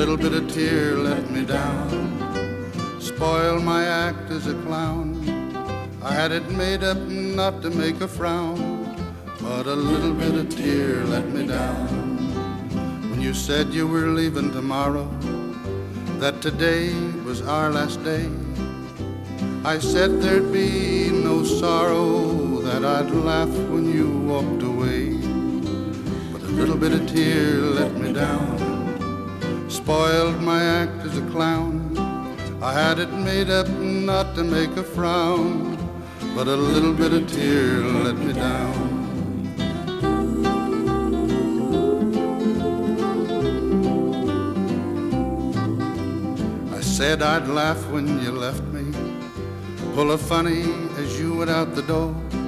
little bit of tear let me down, spoiled my act as a clown. I had it made up not to make a frown, but a little bit of tear let me down. When you said you were leaving tomorrow, that today was our last day, I said there'd be no sorrow, that I'd laugh when you walked away. But a little bit of tear let me down, spoiled my act as a clown. I had it made up not to make a frown, but a little bit of tear let me down. I said I'd laugh when you left me, pull a funny as you went out the door.